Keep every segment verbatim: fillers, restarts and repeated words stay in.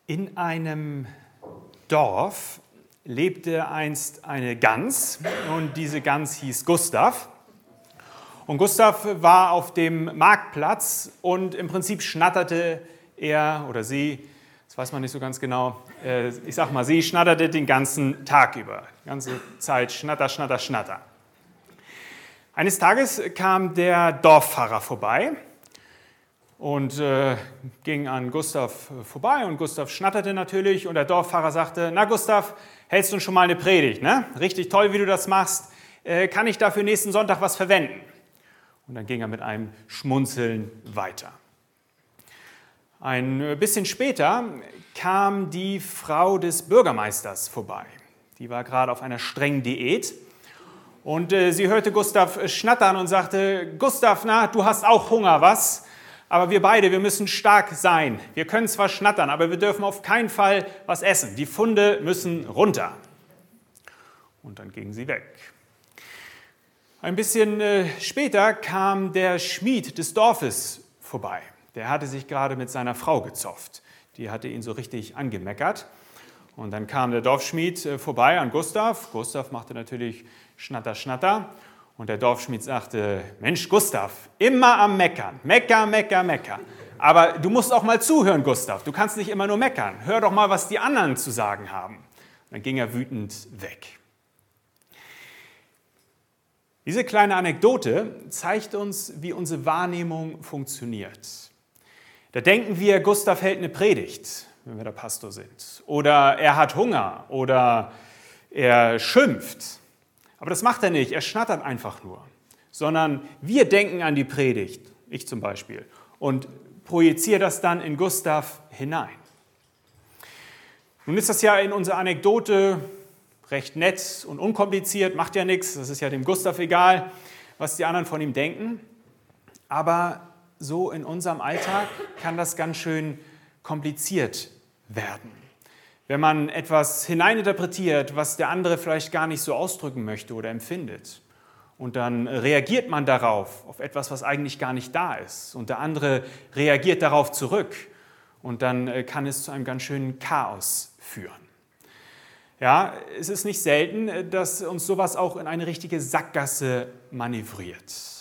In einem Dorf lebte einst eine Gans und diese Gans hieß Gustav. Und Gustav war auf dem Marktplatz und im Prinzip schnatterte er oder sie, das weiß man nicht so ganz genau, äh, ich sag mal, sie schnatterte den ganzen Tag über, die ganze Zeit schnatter, schnatter, schnatter. Eines Tages kam der Dorfpfarrer vorbei und äh, ging an Gustav vorbei und Gustav schnatterte natürlich und der Dorfpfarrer sagte, na Gustav, hältst du schon mal eine Predigt, ne? Richtig toll, wie du das machst, äh, kann ich dafür nächsten Sonntag was verwenden? Und dann ging er mit einem Schmunzeln weiter. Ein bisschen später kam die Frau des Bürgermeisters vorbei. Die war gerade auf einer strengen Diät und äh, sie hörte Gustav schnattern und sagte, Gustav, na, du hast auch Hunger, was? Aber wir beide, wir müssen stark sein. Wir können zwar schnattern, aber wir dürfen auf keinen Fall was essen. Die Pfunde müssen runter. Und dann ging sie weg. Ein bisschen äh, später kam der Schmied des Dorfes vorbei. Der hatte sich gerade mit seiner Frau gezofft. Die hatte ihn so richtig angemeckert. Und dann kam der Dorfschmied äh, vorbei an Gustav. Gustav machte natürlich Schnatter, Schnatter. Und der Dorfschmied sagte, Mensch, Gustav, immer am Meckern. Mecker, mecker, mecker. Aber du musst auch mal zuhören, Gustav. Du kannst nicht immer nur meckern. Hör doch mal, was die anderen zu sagen haben. Und dann ging er wütend weg. Diese kleine Anekdote zeigt uns, wie unsere Wahrnehmung funktioniert. Da denken wir, Gustav hält eine Predigt, wenn wir der Pastor sind. Oder er hat Hunger oder er schimpft. Aber das macht er nicht, er schnattert einfach nur. Sondern wir denken an die Predigt, ich zum Beispiel, und projiziere das dann in Gustav hinein. Nun ist das ja in unserer Anekdote recht nett und unkompliziert, macht ja nichts, das ist ja dem Gustav egal, was die anderen von ihm denken. Aber so in unserem Alltag kann das ganz schön kompliziert werden. Wenn man etwas hineininterpretiert, was der andere vielleicht gar nicht so ausdrücken möchte oder empfindet. Und dann reagiert man darauf, auf etwas, was eigentlich gar nicht da ist. Und der andere reagiert darauf zurück. Und dann kann es zu einem ganz schönen Chaos führen. Ja, es ist nicht selten, dass uns sowas auch in eine richtige Sackgasse manövriert.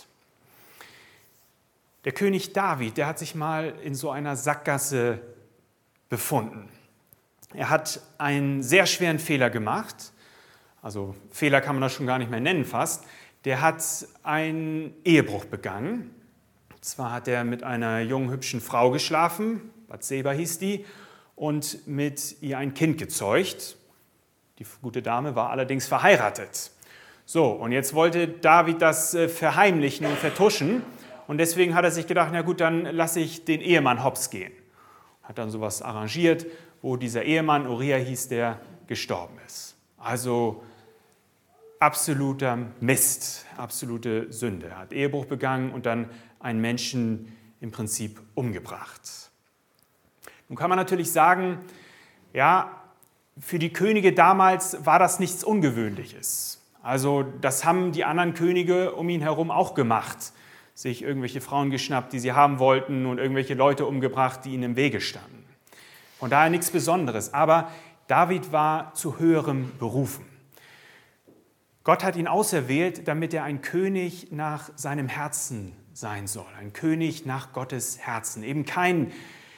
Der König David, der hat sich mal in so einer Sackgasse befunden. Er hat einen sehr schweren Fehler gemacht, also Fehler kann man das schon gar nicht mehr nennen fast. Der hat einen Ehebruch begangen. Und zwar hat er mit einer jungen, hübschen Frau geschlafen, Bathseba hieß die, und mit ihr ein Kind gezeugt. Die gute Dame war allerdings verheiratet. So, und jetzt wollte David das verheimlichen und vertuschen. Und deswegen hat er sich gedacht, na gut, dann lasse ich den Ehemann hops gehen. Hat dann sowas arrangiert, wo dieser Ehemann, Uriah hieß, der gestorben ist. Also absoluter Mist, absolute Sünde. Er hat Ehebruch begangen und dann einen Menschen im Prinzip umgebracht. Nun kann man natürlich sagen, ja, für die Könige damals war das nichts Ungewöhnliches. Also das haben die anderen Könige um ihn herum auch gemacht. Sich irgendwelche Frauen geschnappt, die sie haben wollten und irgendwelche Leute umgebracht, die ihnen im Wege standen. Von daher nichts Besonderes. Aber David war zu höherem berufen. Gott hat ihn auserwählt, damit er ein König nach seinem Herzen sein soll. Ein König nach Gottes Herzen. Eben kein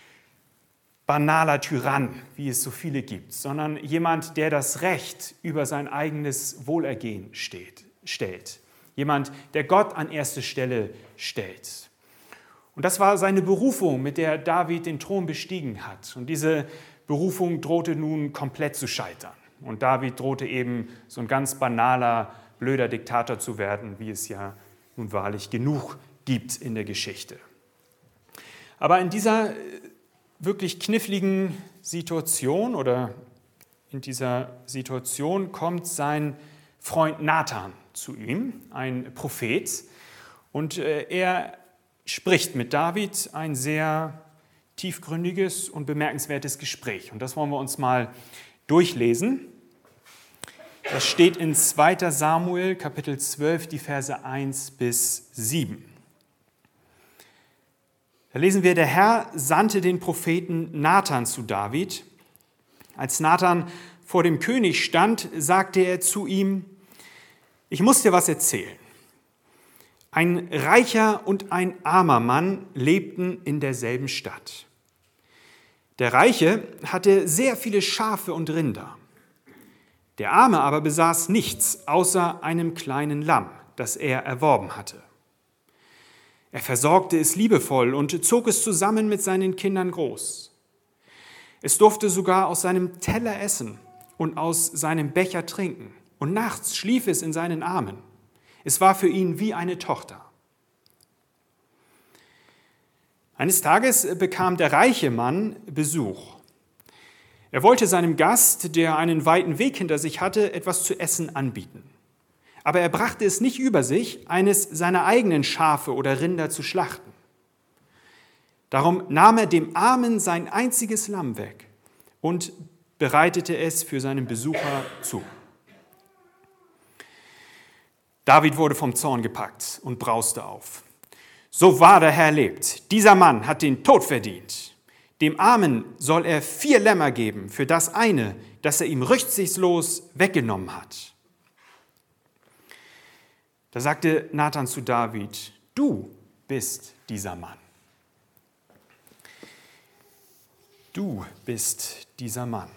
banaler Tyrann, wie es so viele gibt, sondern jemand, der das Recht über sein eigenes Wohlergehen steht, stellt. Jemand, der Gott an erste Stelle stellt. Und das war seine Berufung, mit der David den Thron bestiegen hat. Und diese Berufung drohte nun komplett zu scheitern. Und David drohte eben so ein ganz banaler, blöder Diktator zu werden, wie es ja nun wahrlich genug gibt in der Geschichte. Aber in dieser wirklich kniffligen Situation oder in dieser Situation kommt sein Freund Nathan zu ihm, ein Prophet, und er spricht mit David ein sehr tiefgründiges und bemerkenswertes Gespräch. Und das wollen wir uns mal durchlesen. Das steht in zweiter Samuel, Kapitel zwölf, die Verse eins bis sieben. Da lesen wir, der Herr sandte den Propheten Nathan zu David Als Nathan vor dem König stand, sagte er zu ihm: Ich muss dir was erzählen. Ein reicher und ein armer Mann lebten in derselben Stadt. Der Reiche hatte sehr viele Schafe und Rinder. Der Arme aber besaß nichts außer einem kleinen Lamm, das er erworben hatte. Er versorgte es liebevoll und zog es zusammen mit seinen Kindern groß. Es durfte sogar aus seinem Teller essen und aus seinem Becher trinken, und nachts schlief es in seinen Armen. Es war für ihn wie eine Tochter. Eines Tages bekam der reiche Mann Besuch. Er wollte seinem Gast, der einen weiten Weg hinter sich hatte, etwas zu essen anbieten. Aber er brachte es nicht über sich, eines seiner eigenen Schafe oder Rinder zu schlachten. Darum nahm er dem Armen sein einziges Lamm weg und bereitete es für seinen Besucher zu. David wurde vom Zorn gepackt und brauste auf. So wahr der Herr lebt, dieser Mann hat den Tod verdient. Dem Armen soll er vier Lämmer geben für das eine, das er ihm rücksichtslos weggenommen hat. Da sagte Nathan zu David: Du bist dieser Mann. Du bist dieser Mann.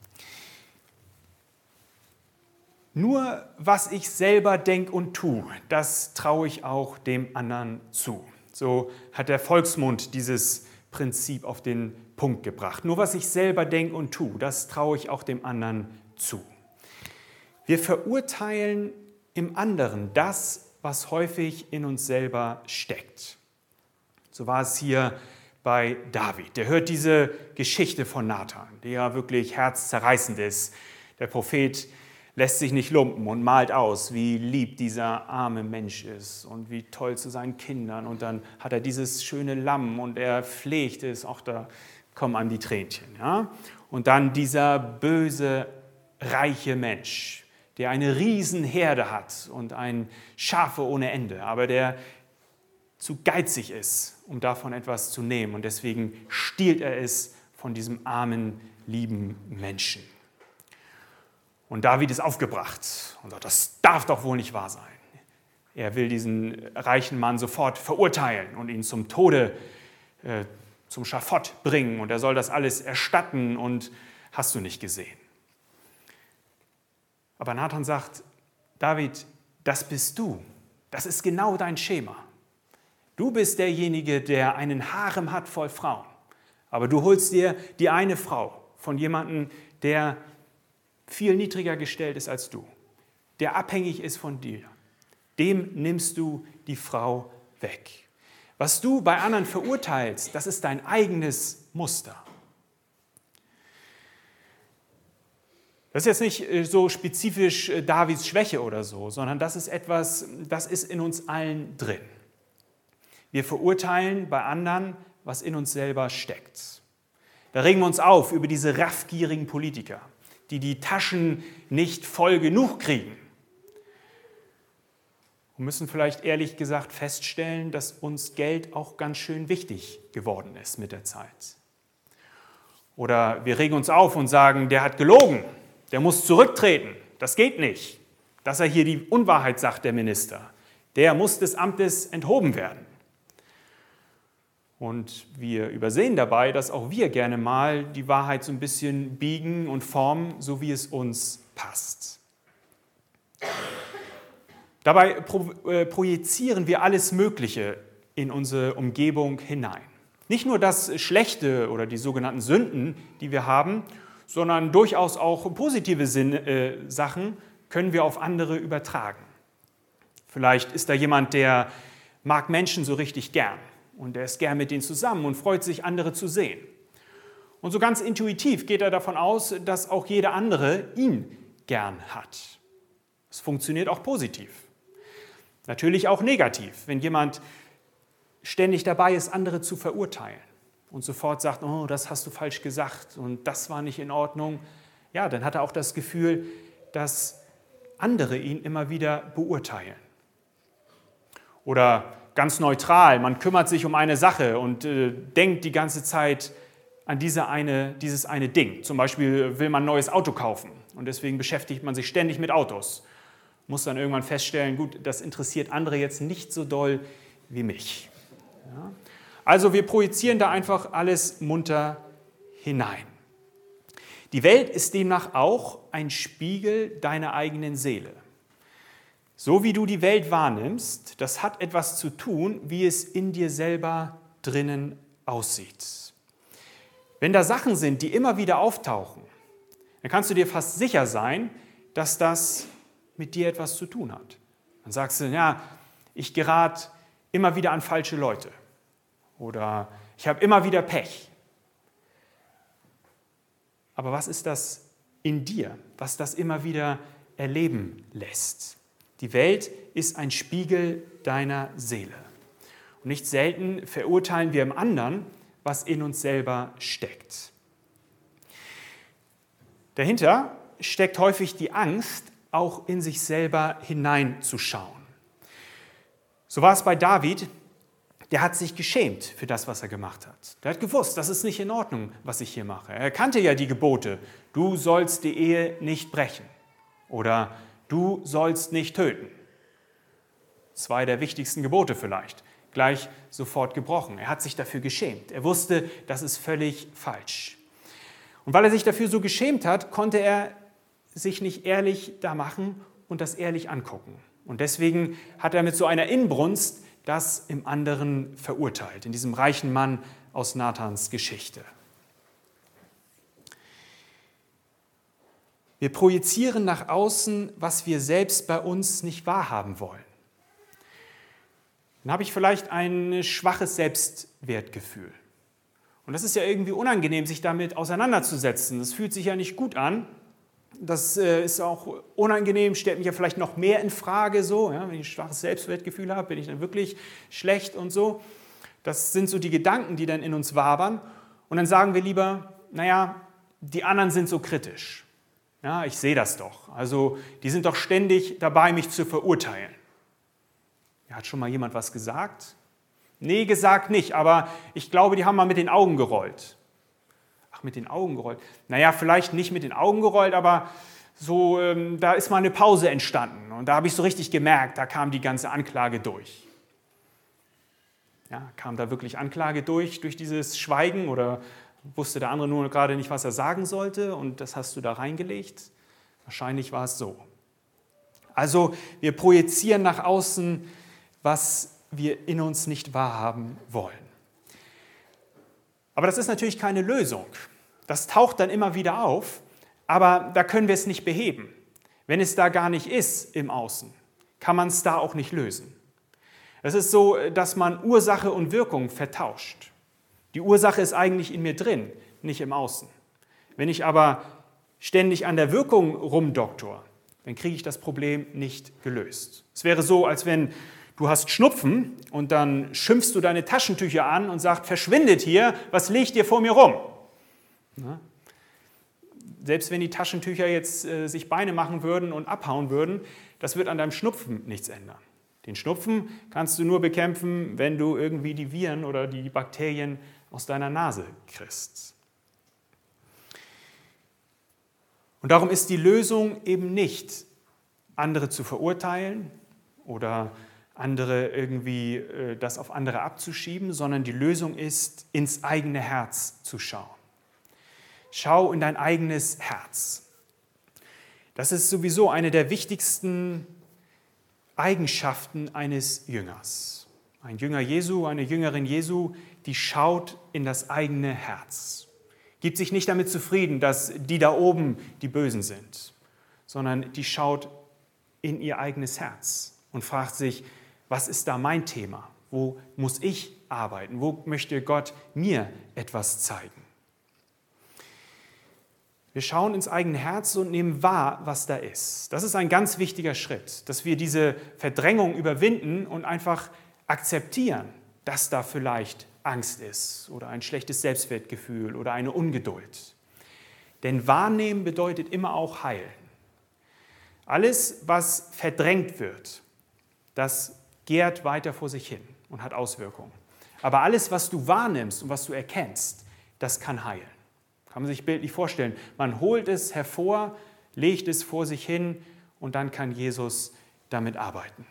Nur was ich selber denke und tue, das traue ich auch dem anderen zu. So hat der Volksmund dieses Prinzip auf den Punkt gebracht. Nur was ich selber denke und tue, das traue ich auch dem anderen zu. Wir verurteilen im anderen das, was häufig in uns selber steckt. So war es hier bei David. Der hört diese Geschichte von Nathan, die ja wirklich herzzerreißend ist. Der Prophet lässt sich nicht lumpen und malt aus, wie lieb dieser arme Mensch ist und wie toll zu seinen Kindern. Und dann hat er dieses schöne Lamm und er pflegt es. Auch da kommen einem die Tränchen. Ja? Und dann dieser böse, reiche Mensch, der eine Riesenherde hat und ein Schafe ohne Ende, aber der zu geizig ist, um davon etwas zu nehmen. Und deswegen stiehlt er es von diesem armen, lieben Menschen. Und David ist aufgebracht und sagt, das darf doch wohl nicht wahr sein. Er will diesen reichen Mann sofort verurteilen und ihn zum Tode, äh, zum Schafott bringen. Und er soll das alles erstatten und hast du nicht gesehen. Aber Nathan sagt, David, das bist du. Das ist genau dein Schema. Du bist derjenige, der einen Harem hat voll Frauen. Aber du holst dir die eine Frau von jemandem, der viel niedriger gestellt ist als du, der abhängig ist von dir. Dem nimmst du die Frau weg. Was du bei anderen verurteilst, das ist dein eigenes Muster. Das ist jetzt nicht so spezifisch Davids Schwäche oder so, sondern das ist etwas, das ist in uns allen drin. Wir verurteilen bei anderen, was in uns selber steckt. Da regen wir uns auf über diese raffgierigen Politiker, die die Taschen nicht voll genug kriegen. Und müssen vielleicht ehrlich gesagt feststellen, dass uns Geld auch ganz schön wichtig geworden ist mit der Zeit. Oder wir regen uns auf und sagen, der hat gelogen, der muss zurücktreten, das geht nicht. Dass er hier die Unwahrheit sagt, der Minister, der muss des Amtes enthoben werden. Und wir übersehen dabei, dass auch wir gerne mal die Wahrheit so ein bisschen biegen und formen, so wie es uns passt. Dabei projizieren wir alles Mögliche in unsere Umgebung hinein. Nicht nur das Schlechte oder die sogenannten Sünden, die wir haben, sondern durchaus auch positive Sachen können wir auf andere übertragen. Vielleicht ist da jemand, der mag Menschen so richtig gern. Und er ist gern mit denen zusammen und freut sich, andere zu sehen. Und so ganz intuitiv geht er davon aus, dass auch jeder andere ihn gern hat. Es funktioniert auch positiv. Natürlich auch negativ, wenn jemand ständig dabei ist, andere zu verurteilen und sofort sagt, oh, das hast du falsch gesagt und das war nicht in Ordnung. Ja, dann hat er auch das Gefühl, dass andere ihn immer wieder beurteilen. Oder ganz neutral, man kümmert sich um eine Sache und äh, denkt die ganze Zeit an diese eine, dieses eine Ding. Zum Beispiel will man ein neues Auto kaufen und deswegen beschäftigt man sich ständig mit Autos. Muss dann irgendwann feststellen, gut, das interessiert andere jetzt nicht so doll wie mich. Ja? Also wir projizieren da einfach alles munter hinein. Die Welt ist demnach auch ein Spiegel deiner eigenen Seele. So wie du die Welt wahrnimmst, das hat etwas zu tun, wie es in dir selber drinnen aussieht. Wenn da Sachen sind, die immer wieder auftauchen, dann kannst du dir fast sicher sein, dass das mit dir etwas zu tun hat. Dann sagst du, ja, ich gerate immer wieder an falsche Leute oder ich habe immer wieder Pech. Aber was ist das in dir, was das immer wieder erleben lässt? Die Welt ist ein Spiegel deiner Seele. Und nicht selten verurteilen wir im anderen, was in uns selber steckt. Dahinter steckt häufig die Angst, auch in sich selber hineinzuschauen. So war es bei David, der hat sich geschämt für das, was er gemacht hat. Der hat gewusst, das ist nicht in Ordnung, was ich hier mache. Er kannte ja die Gebote, du sollst die Ehe nicht brechen oder du sollst nicht töten. Zwei der wichtigsten Gebote vielleicht, gleich sofort gebrochen. Er hat sich dafür geschämt. Er wusste, das ist völlig falsch. Und weil er sich dafür so geschämt hat, konnte er sich nicht ehrlich da machen und das ehrlich angucken. Und deswegen hat er mit so einer Inbrunst das im anderen verurteilt, in diesem reichen Mann aus Nathans Geschichte. Wir projizieren nach außen, was wir selbst bei uns nicht wahrhaben wollen. Dann habe ich vielleicht ein schwaches Selbstwertgefühl. Und das ist ja irgendwie unangenehm, sich damit auseinanderzusetzen. Das fühlt sich ja nicht gut an. Das ist auch unangenehm, stellt mich ja vielleicht noch mehr in Frage, so, ja, wenn ich ein schwaches Selbstwertgefühl habe, bin ich dann wirklich schlecht und so. Das sind so die Gedanken, die dann in uns wabern. Und dann sagen wir lieber, naja, die anderen sind so kritisch. Ja, ich sehe das doch. Also die sind doch ständig dabei, mich zu verurteilen. Ja, hat schon mal jemand was gesagt? Nee, gesagt nicht, aber ich glaube, die haben mal mit den Augen gerollt. Ach, mit den Augen gerollt. Naja, vielleicht nicht mit den Augen gerollt, aber so, ähm, da ist mal eine Pause entstanden. Und da habe ich so richtig gemerkt, da kam die ganze Anklage durch. Ja, kam da wirklich Anklage durch, durch dieses Schweigen? Oder wusste der andere nur gerade nicht, was er sagen sollte? Und das hast du da reingelegt? Wahrscheinlich war es so. Also, wir projizieren nach außen, was wir in uns nicht wahrhaben wollen. Aber das ist natürlich keine Lösung. Das taucht dann immer wieder auf, aber da können wir es nicht beheben. Wenn es da gar nicht ist im Außen, kann man es da auch nicht lösen. Es ist so, dass man Ursache und Wirkung vertauscht. Die Ursache ist eigentlich in mir drin, nicht im Außen. Wenn ich aber ständig an der Wirkung rumdoktor, dann kriege ich das Problem nicht gelöst. Es wäre so, als wenn du hast Schnupfen und dann schimpfst du deine Taschentücher an und sagst, verschwindet hier, was liegt dir vor mir rum? Na? Selbst wenn die Taschentücher jetzt äh, sich Beine machen würden und abhauen würden, das wird an deinem Schnupfen nichts ändern. Den Schnupfen kannst du nur bekämpfen, wenn du irgendwie die Viren oder die Bakterien aus deiner Nase kriegst. Und darum ist die Lösung eben nicht, andere zu verurteilen oder andere irgendwie äh, das auf andere abzuschieben, sondern die Lösung ist, ins eigene Herz zu schauen. Schau in dein eigenes Herz. Das ist sowieso eine der wichtigsten Eigenschaften eines Jüngers. Ein Jünger Jesu, eine Jüngerin Jesu, die schaut in das eigene Herz. Gibt sich nicht damit zufrieden, dass die da oben die Bösen sind, sondern die schaut in ihr eigenes Herz und fragt sich, was ist da mein Thema? Wo muss ich arbeiten? Wo möchte Gott mir etwas zeigen? Wir schauen ins eigene Herz und nehmen wahr, was da ist. Das ist ein ganz wichtiger Schritt, dass wir diese Verdrängung überwinden und einfach akzeptieren, dass da vielleicht Angst ist oder ein schlechtes Selbstwertgefühl oder eine Ungeduld. Denn wahrnehmen bedeutet immer auch heilen. Alles, was verdrängt wird, das gärt weiter vor sich hin und hat Auswirkungen. Aber alles, was du wahrnimmst und was du erkennst, das kann heilen. Kann man sich bildlich vorstellen. Man holt es hervor, legt es vor sich hin und dann kann Jesus damit arbeiten.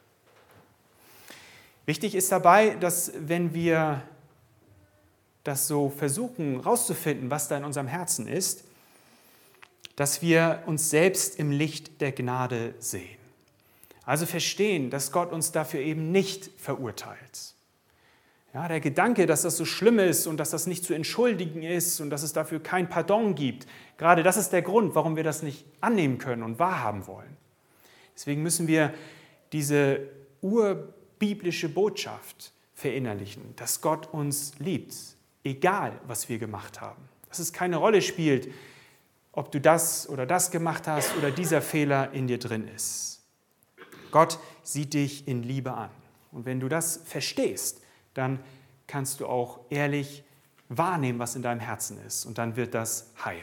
Wichtig ist dabei, dass wenn wir das so versuchen rauszufinden, was da in unserem Herzen ist, dass wir uns selbst im Licht der Gnade sehen. Also verstehen, dass Gott uns dafür eben nicht verurteilt. Ja, der Gedanke, dass das so schlimm ist und dass das nicht zu entschuldigen ist und dass es dafür kein Pardon gibt, gerade das ist der Grund, warum wir das nicht annehmen können und wahrhaben wollen. Deswegen müssen wir diese urbiblische Botschaft verinnerlichen, dass Gott uns liebt, egal was wir gemacht haben. Dass es keine Rolle spielt, ob du das oder das gemacht hast oder dieser Fehler in dir drin ist. Gott sieht dich in Liebe an. Und wenn du das verstehst, dann kannst du auch ehrlich wahrnehmen, was in deinem Herzen ist. Und dann wird das heilen.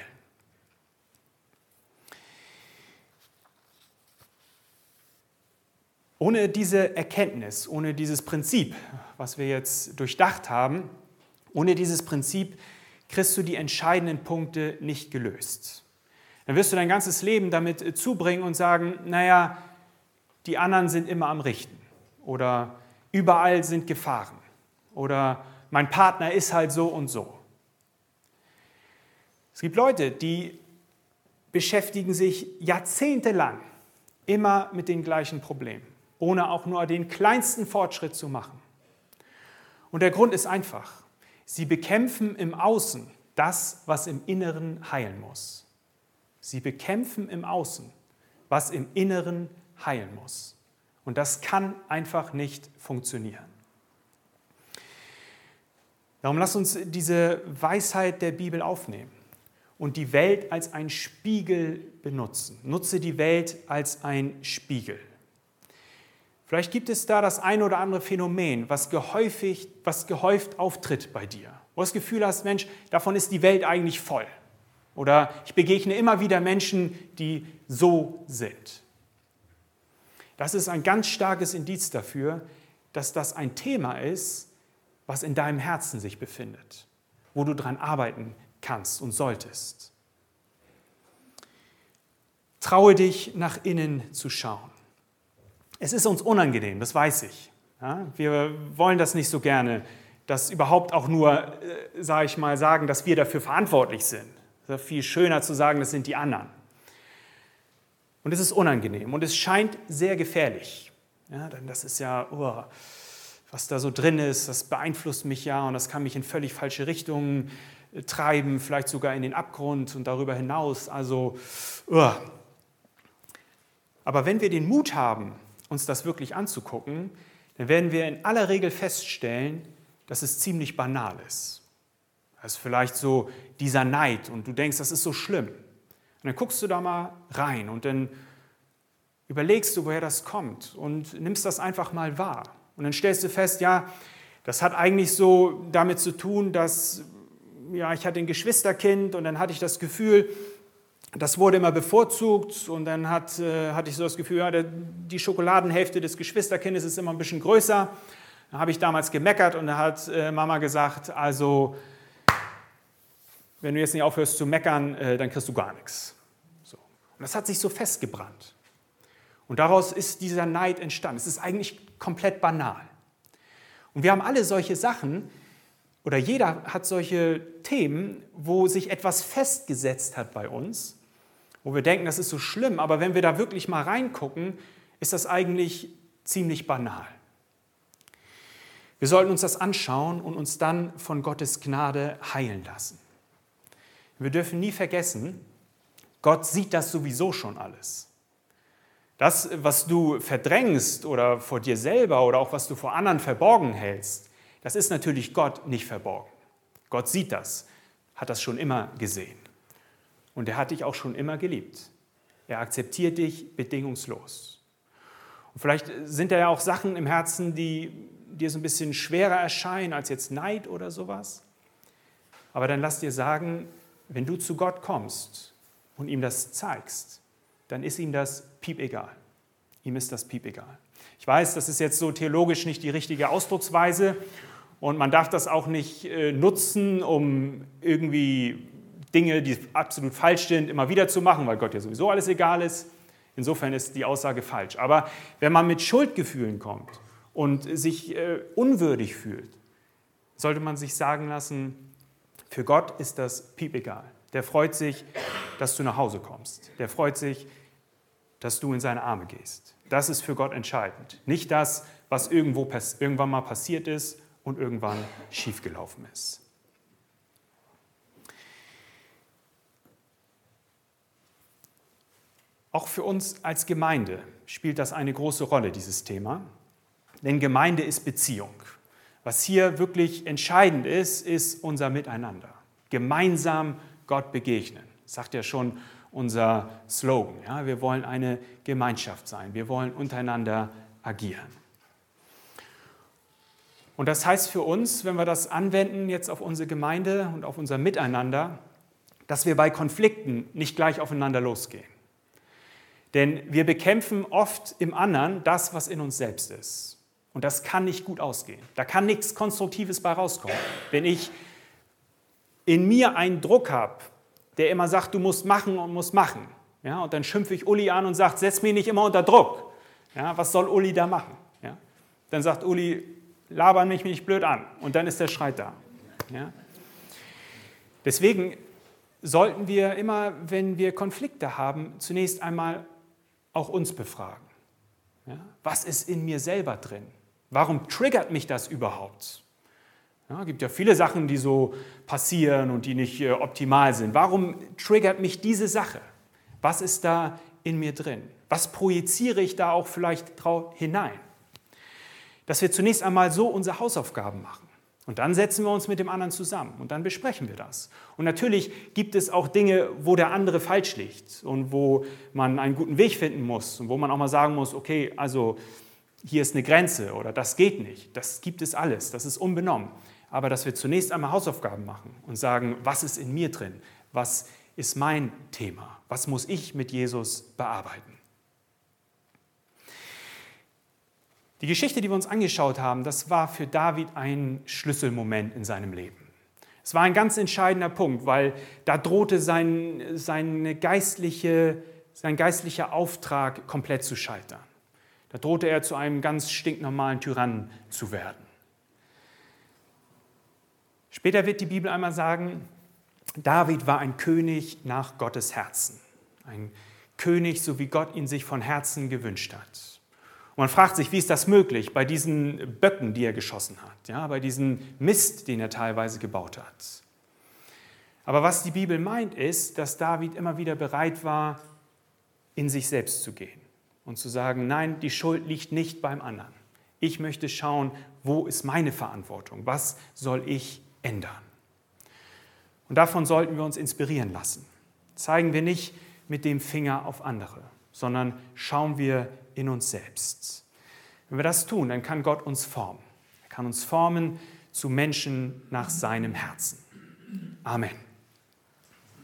Ohne diese Erkenntnis, ohne dieses Prinzip, was wir jetzt durchdacht haben, ohne dieses Prinzip kriegst du die entscheidenden Punkte nicht gelöst. Dann wirst du dein ganzes Leben damit zubringen und sagen, naja, die anderen sind immer am Richten oder überall sind Gefahren oder mein Partner ist halt so und so. Es gibt Leute, die beschäftigen sich jahrzehntelang immer mit den gleichen Problemen, ohne auch nur den kleinsten Fortschritt zu machen. Und der Grund ist einfach. Sie bekämpfen im Außen das, was im Inneren heilen muss. Sie bekämpfen im Außen, was im Inneren heilen muss. Und das kann einfach nicht funktionieren. Darum lass uns diese Weisheit der Bibel aufnehmen und die Welt als ein Spiegel benutzen. Nutze die Welt als ein Spiegel. Vielleicht gibt es da das ein oder andere Phänomen, was gehäufig, was gehäuft auftritt bei dir. Wo du das Gefühl hast, Mensch, davon ist die Welt eigentlich voll. Oder ich begegne immer wieder Menschen, die so sind. Das ist ein ganz starkes Indiz dafür, dass das ein Thema ist, was in deinem Herzen sich befindet, wo du dran arbeiten kannst und solltest. Traue dich, nach innen zu schauen. Es ist uns unangenehm, das weiß ich. Ja, wir wollen das nicht so gerne, dass überhaupt auch nur, äh, sage ich mal, sagen, dass wir dafür verantwortlich sind. Es ist viel schöner zu sagen, das sind die anderen. Und es ist unangenehm und es scheint sehr gefährlich. Ja, denn das ist ja, oh, was da so drin ist, das beeinflusst mich ja und das kann mich in völlig falsche Richtungen treiben, vielleicht sogar in den Abgrund und darüber hinaus. Also, oh. Aber wenn wir den Mut haben, uns das wirklich anzugucken, dann werden wir in aller Regel feststellen, dass es ziemlich banal ist. Das ist vielleicht so dieser Neid und du denkst, das ist so schlimm. Und dann guckst du da mal rein und dann überlegst du, woher das kommt und nimmst das einfach mal wahr. Und dann stellst du fest, ja, das hat eigentlich so damit zu tun, dass ja, ich hatte ein Geschwisterkind und dann hatte ich das Gefühl, das wurde immer bevorzugt und dann hat, äh, hatte ich so das Gefühl, ja, der, die Schokoladenhälfte des Geschwisterkindes ist immer ein bisschen größer. Dann habe ich damals gemeckert und da hat äh, Mama gesagt, also wenn du jetzt nicht aufhörst zu meckern, äh, dann kriegst du gar nichts. So. Und das hat sich so festgebrannt. Und daraus ist dieser Neid entstanden. Es ist eigentlich komplett banal. Und wir haben alle solche Sachen, oder jeder hat solche Themen, wo sich etwas festgesetzt hat bei uns, wo wir denken, das ist so schlimm, aber wenn wir da wirklich mal reingucken, ist das eigentlich ziemlich banal. Wir sollten uns das anschauen und uns dann von Gottes Gnade heilen lassen. Wir dürfen nie vergessen, Gott sieht das sowieso schon alles. Das, was du verdrängst oder vor dir selber oder auch was du vor anderen verborgen hältst, das ist natürlich Gott nicht verborgen. Gott sieht das, hat das schon immer gesehen. Und er hat dich auch schon immer geliebt. Er akzeptiert dich bedingungslos. Und vielleicht sind da ja auch Sachen im Herzen, die dir so ein bisschen schwerer erscheinen als jetzt Neid oder sowas. Aber dann lass dir sagen, wenn du zu Gott kommst und ihm das zeigst, dann ist ihm das piepegal. Ihm ist das piepegal. Ich weiß, das ist jetzt so theologisch nicht die richtige Ausdrucksweise Und man darf das auch nicht äh, nutzen, um irgendwie Dinge, die absolut falsch sind, immer wieder zu machen, weil Gott ja sowieso alles egal ist. Insofern ist die Aussage falsch. Aber wenn man mit Schuldgefühlen kommt und sich äh, unwürdig fühlt, sollte man sich sagen lassen, für Gott ist das piepegal. Der freut sich, dass du nach Hause kommst. Der freut sich, dass du in seine Arme gehst. Das ist für Gott entscheidend. Nicht das, was irgendwo irgendwann mal passiert ist und irgendwann schiefgelaufen ist. Auch für uns als Gemeinde spielt das eine große Rolle, dieses Thema. Denn Gemeinde ist Beziehung. Was hier wirklich entscheidend ist, ist unser Miteinander. Gemeinsam Gott begegnen. Das sagt ja schon unser Slogan. Ja? Wir wollen eine Gemeinschaft sein. Wir wollen untereinander agieren. Und das heißt für uns, wenn wir das anwenden jetzt auf unsere Gemeinde und auf unser Miteinander, dass wir bei Konflikten nicht gleich aufeinander losgehen. Denn wir bekämpfen oft im anderen das, was in uns selbst ist. Und das kann nicht gut ausgehen. Da kann nichts Konstruktives bei rauskommen. Wenn ich in mir einen Druck habe, der immer sagt, du musst machen und musst machen. Ja, und dann schimpfe ich Uli an und sage, setz mich nicht immer unter Druck. Ja, was soll Uli da machen? Ja, dann sagt Uli, laber mich nicht blöd an. Und dann ist der Streit da. Ja. Deswegen sollten wir immer, wenn wir Konflikte haben, zunächst einmal auch uns befragen. Ja, was ist in mir selber drin? Warum triggert mich das überhaupt? Ja, es gibt ja viele Sachen, die so passieren und die nicht äh, optimal sind. Warum triggert mich diese Sache? Was ist da in mir drin? Was projiziere ich da auch vielleicht hinein? Dass wir zunächst einmal so unsere Hausaufgaben machen. Und dann setzen wir uns mit dem anderen zusammen und dann besprechen wir das. Und natürlich gibt es auch Dinge, wo der andere falsch liegt und wo man einen guten Weg finden muss und wo man auch mal sagen muss, okay, also hier ist eine Grenze oder das geht nicht. Das gibt es alles, das ist unbenommen. Aber dass wir zunächst einmal Hausaufgaben machen und sagen, was ist in mir drin? Was ist mein Thema? Was muss ich mit Jesus bearbeiten? Die Geschichte, die wir uns angeschaut haben, das war für David ein Schlüsselmoment in seinem Leben. Es war ein ganz entscheidender Punkt, weil da drohte sein, seine geistliche, sein geistlicher Auftrag komplett zu scheitern. Da drohte er zu einem ganz stinknormalen Tyrannen zu werden. Später wird die Bibel einmal sagen, David war ein König nach Gottes Herzen. Ein König, so wie Gott ihn sich von Herzen gewünscht hat. Und man fragt sich, wie ist das möglich bei diesen Böcken, die er geschossen hat, ja, bei diesem Mist, den er teilweise gebaut hat. Aber was die Bibel meint, ist, dass David immer wieder bereit war, in sich selbst zu gehen und zu sagen, nein, die Schuld liegt nicht beim anderen. Ich möchte schauen, wo ist meine Verantwortung, was soll ich ändern. Und davon sollten wir uns inspirieren lassen. Zeigen wir nicht mit dem Finger auf andere, sondern schauen wir in uns selbst. Wenn wir das tun, dann kann Gott uns formen. Er kann uns formen zu Menschen nach seinem Herzen. Amen.